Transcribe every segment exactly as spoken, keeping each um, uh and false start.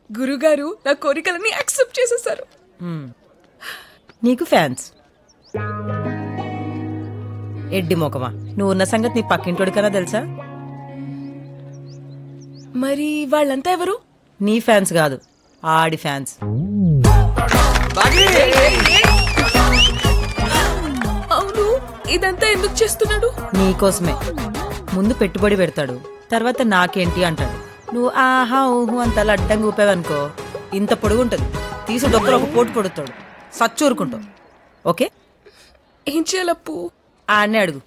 గురుగారు నా కోరికలని యాక్సెప్ట్ చేసేసారు. నీకు ఫ్యాన్స్ ఎడ్డి మొకమా, నువ్వు ఉన్న సంగతి నీ పక్కింటోడికన్నా తెలుసా? మరి వాళ్ళంతా ఎవరు? నీ ఫ్యాన్స్ కాదు, ఆడి ఫ్యాన్స్. అవును, ఇదంతా ఎందుకు చేస్తున్నాడు? నీకోసమే. ముందు పెట్టుబడి పెడతాడు, తర్వాత నాకేంటి అంటాడు. నువ్వు ఆహా ఊహు అంత అడ్డంగా ఊపావనుకో ఇంత పొడుగుంటది, తీసి డొక్కలు ఒక పోటు పొడుతాడు, సచ్చూరుకుంటావు. ఓకే, ఏం చేయాలప్పు? ఆడనే అడుగు.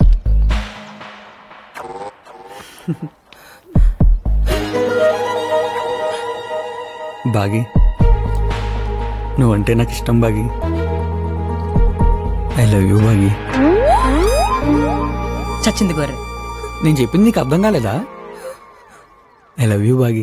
బాగి, నువ్వంటే నాకు ఇష్టం Bagi. I love you Bagi. చచ్చింది గొర్రె. నేను చెప్పింది నీకు అర్థం కాలేదా? I love you Bagi.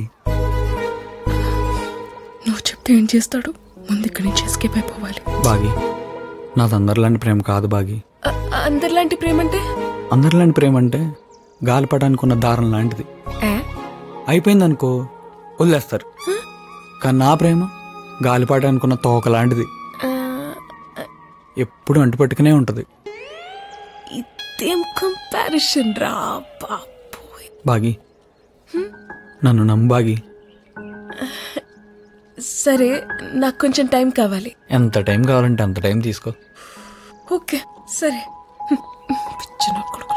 నువ్వు చెప్తే ఏం చేస్తాడు? ముందు ఇక్కడి నుంచి ఎస్కేప్ అయిపోవాలి. బాగి, నాది అందరిలాంటి ప్రేమ కాదు బాగి. అ- అందరిలాంటి ప్రేమ అంటే? అందరిలాంటి ప్రేమ అంటే గాలిపటానికి ఉన్న దారం లాంటిది. ఏ? అయిపోయిందనుకో వదిలేస్తారు. కానీ నా ప్రేమ గాలిపటానికి ఉన్న తోక లాంటిది, ఆ, ఎప్పుడు అంటుపట్టుకునే ఉంటది. ఇదేం కంపారిజన్ రా బాబోయ్. బాగి, నన్ను నమ్ము బాగి. సరే, నాకు కొంచెం టైం కావాలి. ఎంత టైం కావాలంటే అంత టైం తీసుకో. ఓకే సరే. పిచ్చి నా కొడుకు.